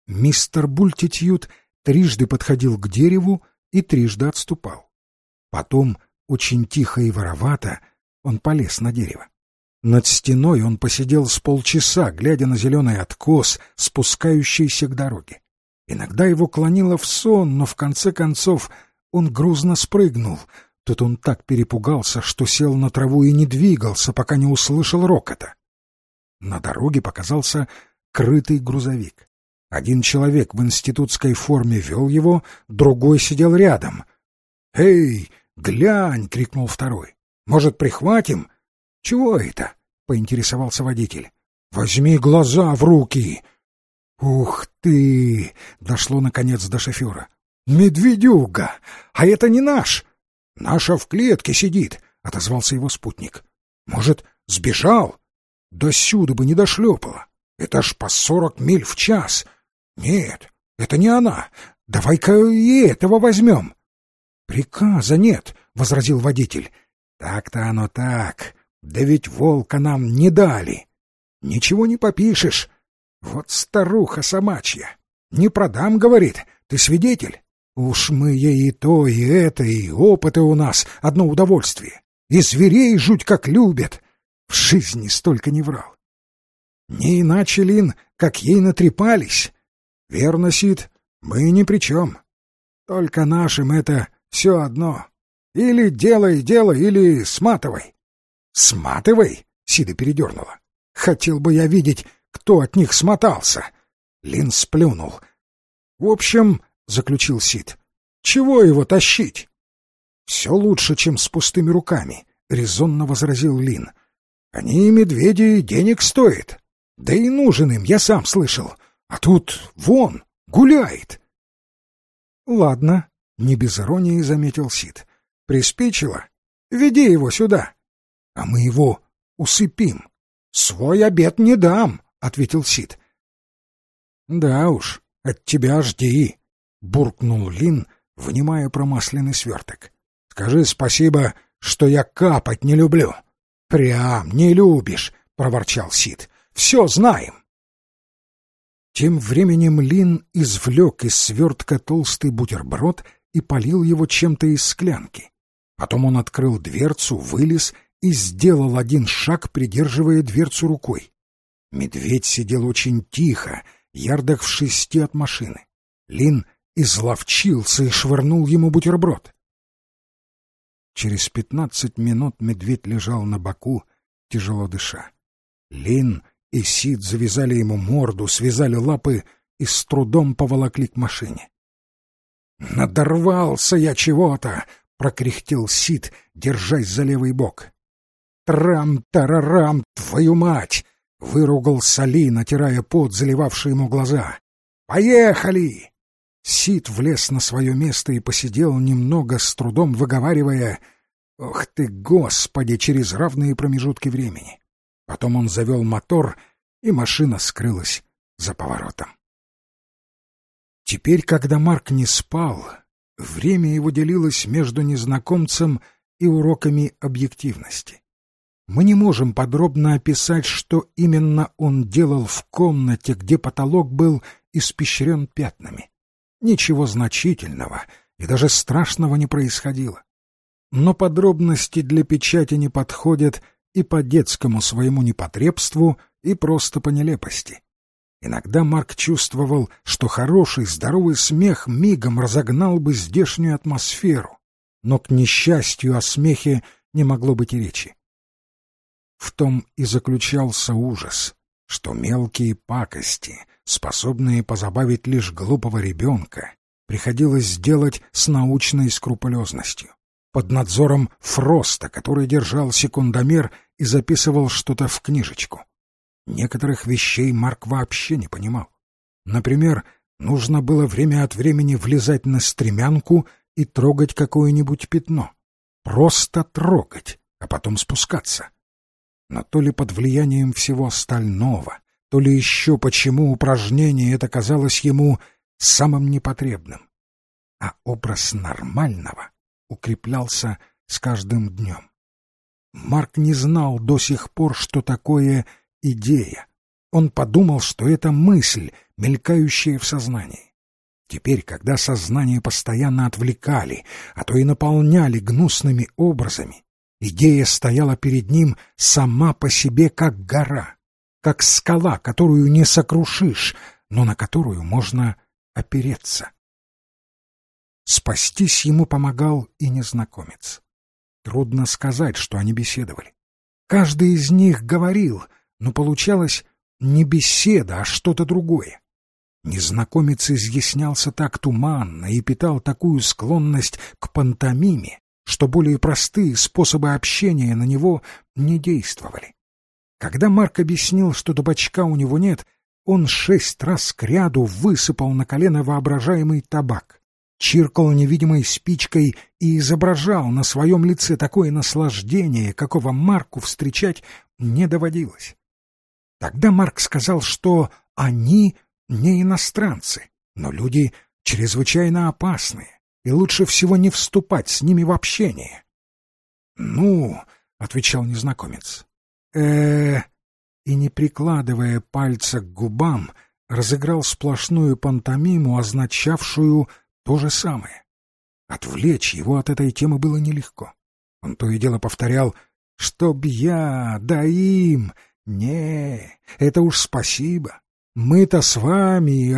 Мистер Бултитьюд трижды подходил к дереву и трижды отступал. Потом, очень тихо и воровато, он полез на дерево. Над стеной он посидел с полчаса, глядя на зеленый откос, спускающийся к дороге. Иногда его клонило в сон, но в конце концов он грузно спрыгнул. Тут он так перепугался, что сел на траву и не двигался, пока не услышал рокота. На дороге показался крытый грузовик. Один человек в институтской форме вел его, другой сидел рядом. «Эй, глянь!» — крикнул второй. «Может, прихватим?» «Чего это?» — поинтересовался водитель. «Возьми глаза в руки!» «Ух ты!» — дошло наконец до шофера. «Медведюга! А это не наш!» «Наша в клетке сидит!» — отозвался его спутник. «Может, сбежал?» «До сюда бы не дошлепало! Это ж по 40 миль в час!» «Нет, это не она! Давай-ка и этого возьмем!» «Приказа нет!» — возразил водитель. «Так-то оно так! Да ведь волка нам не дали!» «Ничего не попишешь! Вот старуха собачья! Не продам, — говорит, — ты свидетель! Уж мы ей и то, и это, и опыты у нас одно удовольствие! И зверей жуть как любят! В жизни столько не врал!» «Не иначе, Лин, как ей натрепались!» «Верно, Сид, мы ни при чем. Только нашим это все одно. Или делай дело, или сматывай». «Сматывай?» — Сида передернула. «Хотел бы я видеть, кто от них смотался». Лин сплюнул. «В общем, — заключил Сид, — чего его тащить?» «Все лучше, чем с пустыми руками», — резонно возразил Лин. «Они, медведи, денег стоят. Да и нужен им, я сам слышал. А тут вон, гуляет». «Ладно», — не без иронии заметил Сид. «Приспичило? Веди его сюда. А мы его усыпим». «Свой обед не дам», — ответил Сид. «Да уж, от тебя жди», — буркнул Лин, вынимая промасленный сверток. «Скажи спасибо, что я капать не люблю». «Прям не любишь», — проворчал Сид. «Все знаем». Тем временем Лин извлек из свертка толстый бутерброд и полил его чем-то из склянки. Потом он открыл дверцу, вылез и сделал один шаг, придерживая дверцу рукой. Медведь сидел очень тихо, ярдах в 6 от машины. Лин изловчился и швырнул ему бутерброд. Через 15 минут медведь лежал на боку, тяжело дыша. Лин и Сид завязали ему морду, связали лапы и с трудом поволокли к машине. «Надорвался я чего-то!» — прокряхтел Сид, держась за левый бок. «Трам-тарарам, твою мать!» — выругался Ли, натирая пот, заливавший ему глаза. «Поехали!» Сид влез на свое место и посидел немного, с трудом выговаривая: «Ох ты, Господи!» через равные промежутки времени. Потом он завел мотор, и машина скрылась за поворотом. Теперь, когда Марк не спал, время его делилось между незнакомцем и уроками объективности. Мы не можем подробно описать, что именно он делал в комнате, где потолок был испещрен пятнами. Ничего значительного и даже страшного не происходило. Но подробности для печати не подходят и по детскому своему непотребству, и просто по нелепости. Иногда Марк чувствовал, что хороший, здоровый смех мигом разогнал бы здешнюю атмосферу, но, к несчастью, о смехе не могло быть и речи. В том и заключался ужас, что мелкие пакости, способные позабавить лишь глупого ребенка, приходилось делать с научной скрупулезностью, под надзором Фроста, который держал секундомер и записывал что-то в книжечку. Некоторых вещей Марк вообще не понимал. Например, нужно было время от времени влезать на стремянку и трогать какое-нибудь пятно. Просто трогать, а потом спускаться. Но то ли под влиянием всего остального, то ли еще почему упражнение это казалось ему самым непотребным. А образ нормального укреплялся с каждым днем. Марк не знал до сих пор, что такое идея, Он подумал, что это мысль, мелькающая в сознании. Теперь, когда сознание постоянно отвлекали, а то и наполняли гнусными образами, идея стояла перед ним сама по себе как гора, как скала, которую не сокрушишь, но на которую можно опереться. Спастись ему помогал и незнакомец. Трудно сказать, что они беседовали. Каждый из них говорил, но получалось не беседа, а что-то другое. Незнакомец изъяснялся так туманно и питал такую склонность к пантомиме, что более простые способы общения на него не действовали. Когда Марк объяснил, что табачка у него нет, он 6 раз кряду высыпал на колено воображаемый табак, чиркал невидимой спичкой и изображал на своем лице такое наслаждение, какого Марку встречать не доводилось. Тогда Марк сказал, что они не иностранцы, но люди чрезвычайно опасные, и лучше всего не вступать с ними в общение. «Ну, — отвечал незнакомец, — и, не прикладывая пальца к губам, разыграл сплошную пантомиму, означавшую то же самое. Отвлечь его от этой темы было нелегко. Он то и дело повторял: «Чтоб я, да им! Не, это уж спасибо! Мы-то с вами,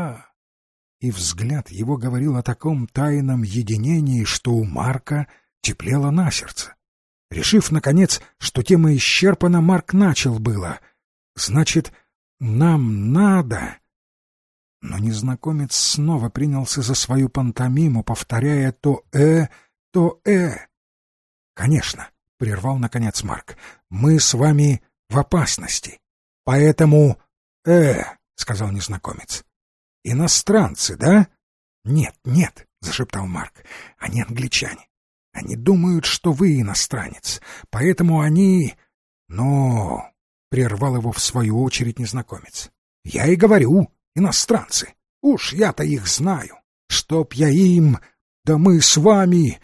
И взгляд его говорил о таком тайном единении, что у Марка теплело на сердце. Решив, наконец, что тема исчерпана, Марк начал было: «Значит, нам надо...» Но незнакомец снова принялся за свою пантомиму, повторяя то то «Конечно», — прервал наконец Марк, — «мы с вами в опасности. Поэтому — сказал незнакомец. «Иностранцы, да?» «Нет, нет», — зашептал Марк, — «они англичане. Они думают, что вы иностранец, поэтому они...» «Но...» — прервал его в свою очередь незнакомец. «Я и говорю, иностранцы. Уж я-то их знаю. Чтоб я им... Да мы с вами...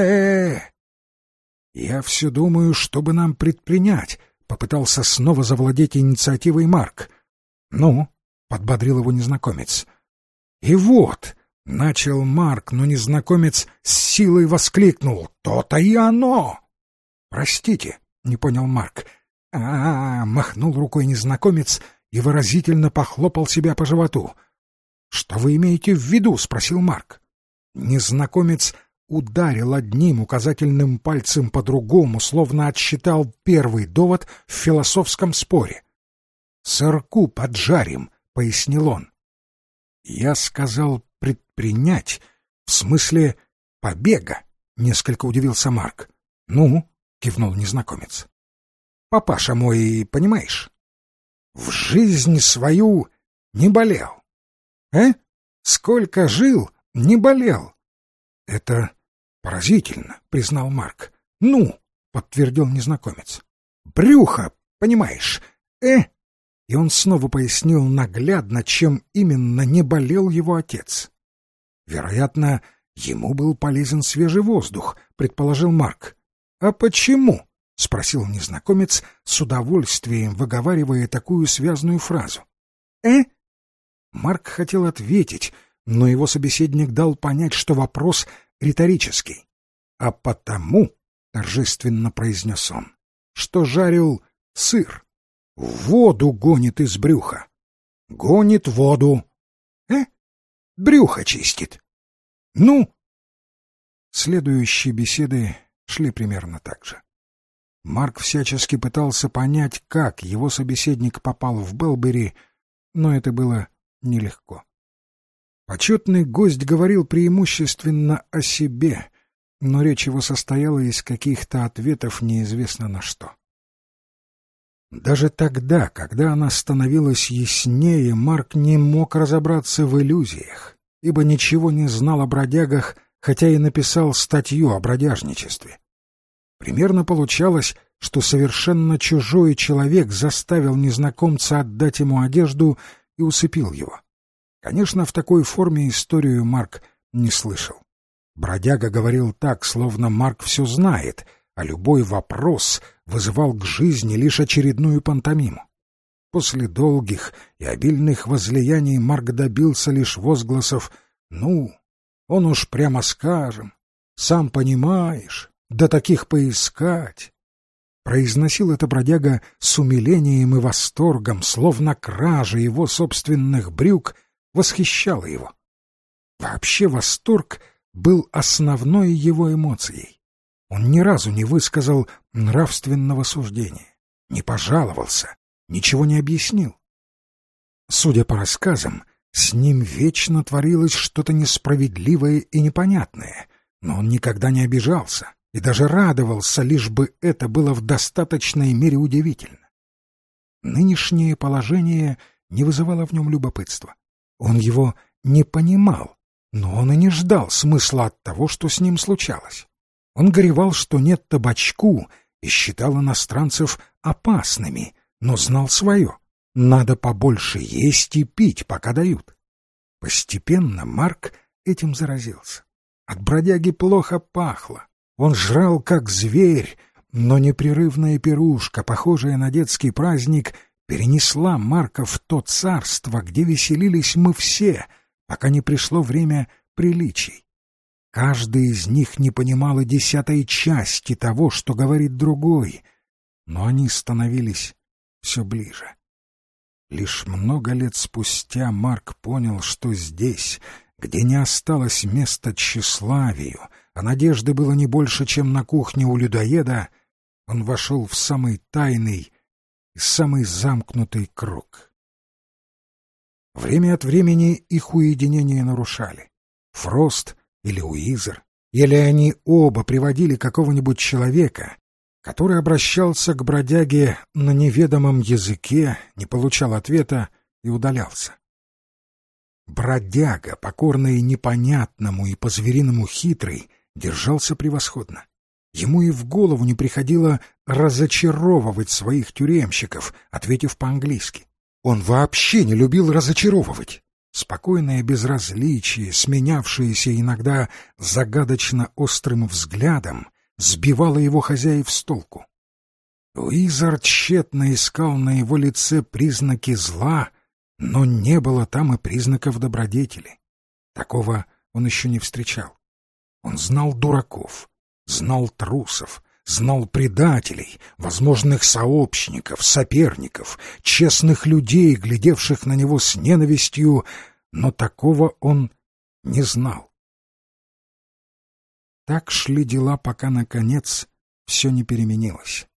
«Я все думаю, что бы нам предпринять», — попытался снова завладеть инициативой Марк. «Ну?» — подбодрил его незнакомец. «И вот...» — начал Марк, но незнакомец с силой воскликнул: «То-то и оно!» «Простите», — не понял Марк. Махнул рукой незнакомец и выразительно похлопал себя по животу. «Что вы имеете в виду?» — спросил Марк. Незнакомец ударил одним указательным пальцем по другому, словно отсчитал первый довод в философском споре. «Сырку поджарим», — пояснил он. «Я сказал предпринять, в смысле побега», — несколько удивился Марк. «Ну?» — кивнул незнакомец. «Папаша мой, понимаешь, в жизнь свою не болел. Сколько жил, не болел». «Это поразительно», — признал Марк. «Ну?» — подтвердил незнакомец. «Брюхо, понимаешь, И он снова пояснил наглядно, чем именно не болел его отец. «Вероятно, ему был полезен свежий воздух», — предположил Марк. «А почему?» — спросил незнакомец, с удовольствием выговаривая такую связную фразу. Марк хотел ответить, но его собеседник дал понять, что вопрос риторический. «А потому», — торжественно произнес он, — «что жарил сыр. Воду гонит из брюха. Гонит воду. Брюхо чистит. Ну?» Следующие беседы шли примерно так же. Марк всячески пытался понять, как его собеседник попал в Белбери, но это было нелегко. Почетный гость говорил преимущественно о себе, но речь его состояла из каких-то ответов неизвестно на что. Даже тогда, когда она становилась яснее, Марк не мог разобраться в иллюзиях, ибо ничего не знал о бродягах, хотя и написал статью о бродяжничестве. Примерно получалось, что совершенно чужой человек заставил незнакомца отдать ему одежду и усыпил его. Конечно, в такой форме историю Марк не слышал. Бродяга говорил так, словно Марк все знает, а любой вопрос вызывал к жизни лишь очередную пантомиму. После долгих и обильных возлияний Марк добился лишь возгласов: «Ну, он уж прямо скажем, сам понимаешь, да таких поискать». Произносил это бродяга с умилением и восторгом, словно кража его собственных брюк восхищала его. Вообще восторг был основной его эмоцией. Он ни разу не высказал нравственного суждения, не пожаловался, ничего не объяснил. Судя по рассказам, с ним вечно творилось что-то несправедливое и непонятное, но он никогда не обижался и даже радовался, лишь бы это было в достаточной мере удивительно. Нынешнее положение не вызывало в нем любопытства. Он его не понимал, но он и не ждал смысла от того, что с ним случалось. Он горевал, что нет табачку, и считал иностранцев опасными, но знал свое: надо побольше есть и пить, пока дают. Постепенно Марк этим заразился. От бродяги плохо пахло. Он жрал, как зверь, но непрерывная пирушка, похожая на детский праздник, перенесла Марка в то царство, где веселились мы все, пока не пришло время приличий. Каждый из них не понимал и 10-й части того, что говорит другой, но они становились все ближе. Лишь много лет спустя Марк понял, что здесь, где не осталось места тщеславию, а надежды было не больше, чем на кухне у людоеда, он вошел в самый тайный и самый замкнутый круг. Время от времени их уединение нарушали. Фрост или Уизер, или они оба приводили какого-нибудь человека, который обращался к бродяге на неведомом языке, не получал ответа и удалялся. Бродяга, покорный непонятному и по-звериному хитрый, держался превосходно. Ему и в голову не приходило разочаровывать своих тюремщиков, ответив по-английски. Он вообще не любил разочаровывать. Спокойное безразличие, сменявшееся иногда загадочно острым взглядом, сбивало его хозяев с толку. Уизер тщетно искал на его лице признаки зла, но не было там и признаков добродетели. Такого он еще не встречал. Он знал дураков, знал трусов, знал предателей, возможных сообщников, соперников, честных людей, глядевших на него с ненавистью, но такого он не знал. Так шли дела, пока, наконец, все не переменилось.